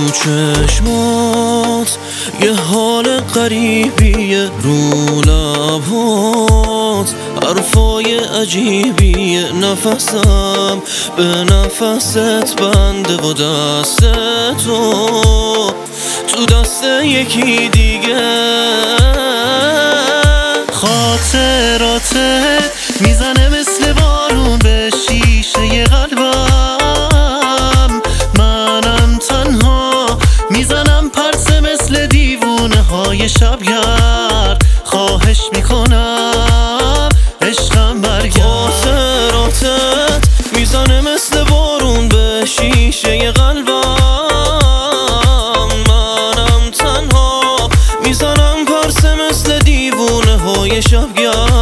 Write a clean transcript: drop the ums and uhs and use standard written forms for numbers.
تو چشمات یه حال غریبیه، رو لبات حرفای عجیبیه، نفسم به نفست بنده و دست تو دست یکی دیگه. خاطراتت میزنه مثل بارون به شیشه قلبم، منم تنها میزنم پرسه مثل دیوونه های شبگرد، خواهش میکنم عشقم برگرد. خاطراتت میزنه مثل بارون به شیشه قلبم، منم تنها میزنم پرسه مثل دیوونه های شبگرد،